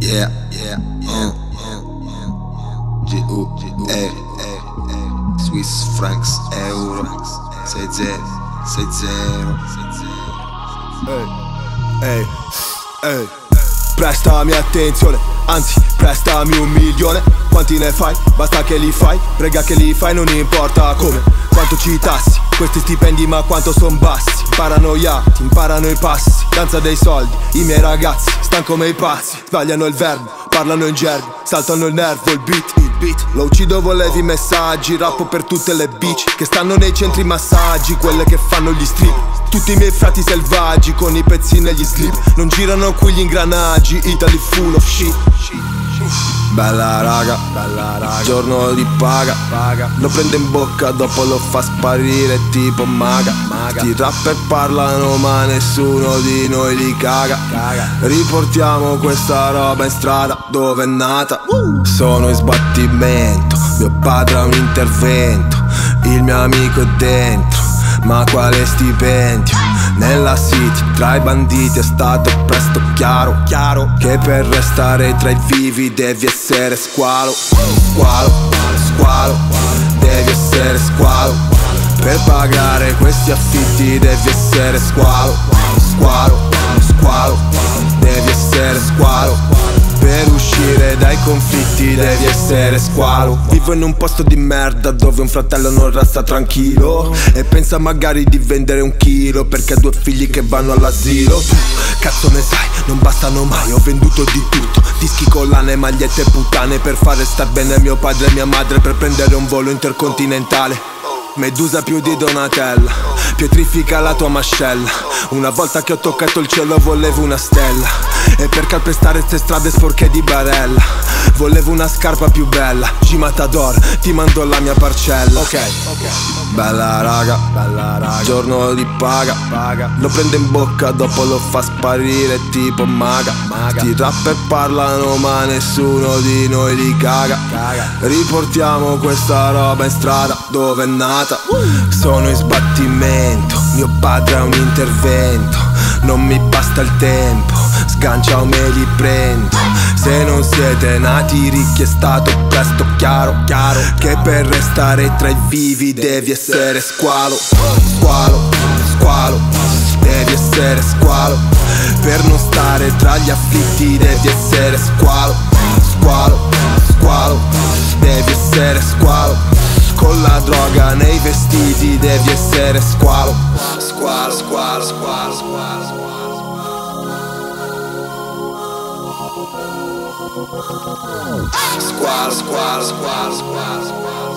Yeah, yeah, G-U-E Swiss francs, euro 60, 60. Ehi, ehi, prestami attenzione, anzi prestami 1 milione. Quanti ne fai? Basta che li fai, prega che li fai, non importa come. Quanto ci tassi, questi stipendi ma quanto son bassi. Paranoiati, imparano i passi, danza dei soldi, i miei ragazzi stan come i pazzi. Sbagliano il verbo, parlano in gergo, saltano il nervo, il beat. Lo uccido, volevi messaggi, rappo per tutte le bitch che stanno nei centri massaggi, quelle che fanno gli strip. Tutti i miei frati selvaggi con i pezzi negli slip, non girano qui gli ingranaggi, Italy full of shit. Bella raga, giorno di paga, lo prende in bocca, dopo lo fa sparire tipo maga. Sti rapper parlano ma nessuno di noi li caga. Riportiamo questa roba in strada dove è nata. Sono in sbattimento, mio padre ha un intervento, il mio amico è dentro, ma quale stipendio? Nella city, tra i banditi è stato presto chiaro che per restare tra i vivi devi essere squalo. Squalo, devi essere squalo. Per pagare questi affitti devi essere squalo. Squalo, devi essere squalo. Per uscire dai conflitti devi essere squalo. Vivo in un posto di merda dove un fratello non resta tranquillo e pensa magari di vendere 1 chilo perché ha 2 figli che vanno all'asilo. Tu, cazzo ne sai, non bastano mai, ho venduto di tutto. Dischi, collane, magliette e puttane per fare star bene mio padre e mia madre, per prendere un volo intercontinentale. Medusa più di Donatella, pietrifica la tua mascella. Una volta che ho toccato il cielo volevo una stella, e per calpestare ste strade sporche di barella volevo una scarpa più bella. G-Matador, ti mando la mia parcella. Ok. Bella raga, giorno di paga, lo prende in bocca, dopo lo fa sparire tipo maga. Sti rapper parlano ma nessuno di noi li caga. Riportiamo questa roba in strada dove è nata. Sono in sbattimento, mio padre ha un intervento, non mi basta il tempo, sgancia o me li prendo. Se non siete nati ricchi è stato presto chiaro che per restare tra i vivi devi essere squalo. Squalo, devi essere squalo. Per non stare tra gli afflitti devi essere squalo. Squalo, devi essere squalo. Con la droga nei vestiti devi essere squalo. Squalo. Squalo.